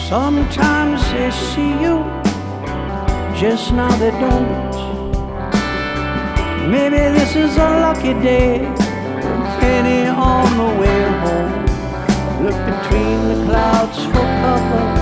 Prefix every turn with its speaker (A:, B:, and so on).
A: Sometimes they see you, just now they don't. Maybe this is a lucky day, penny on the way home. Look between the clouds for cover,